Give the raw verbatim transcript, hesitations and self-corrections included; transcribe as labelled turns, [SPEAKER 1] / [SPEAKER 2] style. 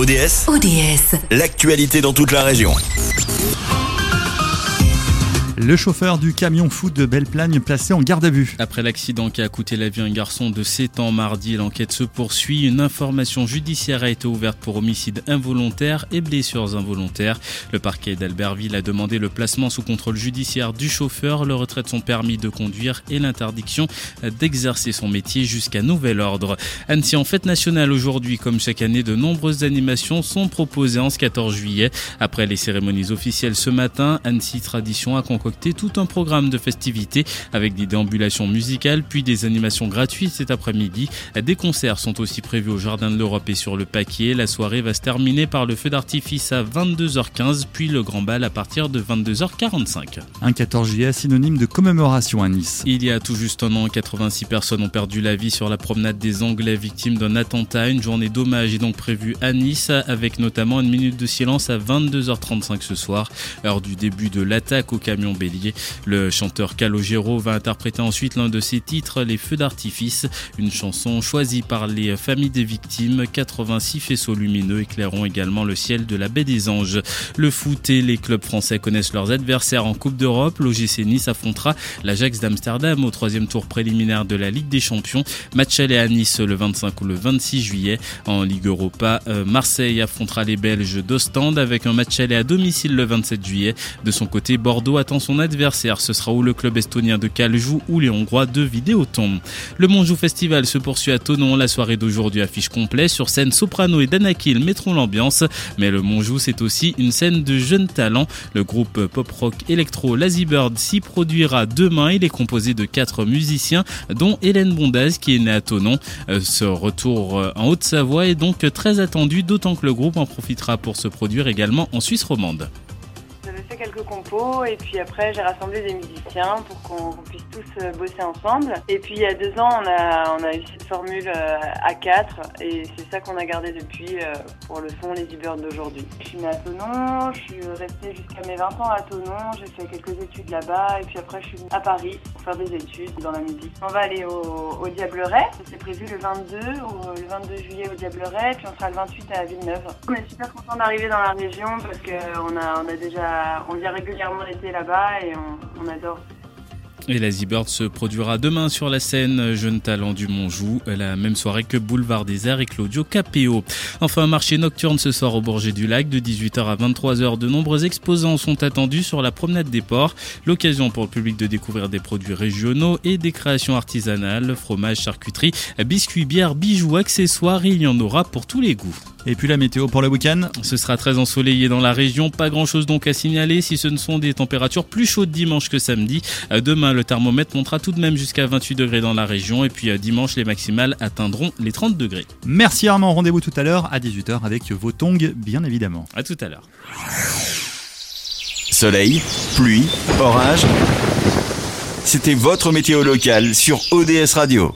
[SPEAKER 1] O D S,
[SPEAKER 2] O D S,
[SPEAKER 1] l'actualité dans toute la région.
[SPEAKER 3] Le chauffeur du camion food de Belle-Plagne placé en garde à vue.
[SPEAKER 4] Après l'accident qui a coûté la vie à un garçon de sept ans mardi, l'enquête se poursuit. Une information judiciaire a été ouverte pour homicide involontaire et blessures involontaires. Le parquet d'Albertville a demandé le placement sous contrôle judiciaire du chauffeur, le retrait de son permis de conduire et l'interdiction d'exercer son métier jusqu'à nouvel ordre. Annecy en fête nationale aujourd'hui. Comme chaque année, de nombreuses animations sont proposées en ce quatorze juillet. Après les cérémonies officielles ce matin, Annecy Tradition a concocté tout un programme de festivités avec des déambulations musicales puis des animations gratuites cet après-midi. Des concerts sont aussi prévus au Jardin de l'Europe et sur le Paquier. La soirée va se terminer par le feu d'artifice à vingt-deux heures quinze puis le grand bal à partir de vingt-deux heures quarante-cinq.
[SPEAKER 3] Un quatorze juillet synonyme de commémoration à Nice.
[SPEAKER 4] Il y a tout juste un an, quatre-vingt-six personnes ont perdu la vie sur la promenade des Anglais victimes d'un attentat. Une journée d'hommage est donc prévue à Nice avec notamment une minute de silence à vingt-deux heures trente-cinq ce soir, heure du début de l'attaque au camion Bélier. Le chanteur Calogero va interpréter ensuite l'un de ses titres, Les Feux d'Artifice, une chanson choisie par les familles des victimes. quatre-vingt-six faisceaux lumineux éclaireront également le ciel de la baie des Anges. Le foot et les clubs français connaissent leurs adversaires en Coupe d'Europe. L'O G C Nice affrontera l'Ajax d'Amsterdam au troisième tour préliminaire de la Ligue des Champions. Match aller à Nice le vingt-cinq ou le vingt-six juillet. En Ligue Europa, euh, Marseille affrontera les Belges d'Ostende avec un match aller à domicile le vingt-sept juillet. De son côté, Bordeaux attend son adversaire. Ce sera ou le club estonien de Caljou ou les Hongrois de Vidéoton. Le Monjou Festival se poursuit à Thonon. La soirée d'aujourd'hui affiche complet. Sur scène, Soprano et Danakil mettront l'ambiance. Mais le Monjou, c'est aussi une scène de jeunes talents. Le groupe pop-rock électro Lazy Bird s'y produira demain. Il est composé de quatre musiciens, dont Hélène Bondaz qui est née à Thonon. Ce retour en Haute-Savoie est donc très attendu, d'autant que le groupe en profitera pour se produire également en Suisse romande.
[SPEAKER 5] J'avais fait quelques compos et puis après j'ai rassemblé des musiciens pour qu'on, qu'on puisse tous bosser ensemble. Et puis il y a deux ans on a, on a eu cette formule à quatre et c'est ça qu'on a gardé depuis pour le son Lazy Bird d'aujourd'hui. Je suis née à Thonon, je suis restée jusqu'à mes vingt ans à Thonon, j'ai fait quelques études là-bas et puis après je suis venue à Paris pour faire des études dans la musique. On va aller au, au Diableret, c'est prévu le vingt-deux, ou le vingt-deux juillet au Diableret, puis on sera le vingt-huit à Villeneuve. On est super contents d'arriver dans la région parce qu'on a, on a déjà, on vient régulièrement l'été là-bas et on, on adore.
[SPEAKER 4] Et Lazy Bird se produira demain sur la scène Jeunes Talents du Monjou, la même soirée que Boulevard des Airs et Claudio Capéo. Enfin, un marché nocturne ce soir au Bourget du Lac de dix-huit heures à vingt-trois heures. De nombreux exposants sont attendus sur la promenade des ports. L'occasion pour le public de découvrir des produits régionaux et des créations artisanales, fromage, charcuterie, biscuits, bières, bijoux, accessoires. Il y en aura pour tous les goûts.
[SPEAKER 3] Et puis la météo pour le week-end.
[SPEAKER 4] Ce sera très ensoleillé dans la région, pas grand chose donc à signaler si ce ne sont des températures plus chaudes dimanche que samedi. Demain, le thermomètre montera tout de même jusqu'à vingt-huit degrés dans la région et puis dimanche, les maximales atteindront les trente degrés.
[SPEAKER 3] Merci Armand, rendez-vous tout à l'heure à dix-huit heures avec vos tongs bien évidemment.
[SPEAKER 4] À tout à l'heure.
[SPEAKER 1] Soleil, pluie, orage. C'était votre météo locale sur O D S Radio.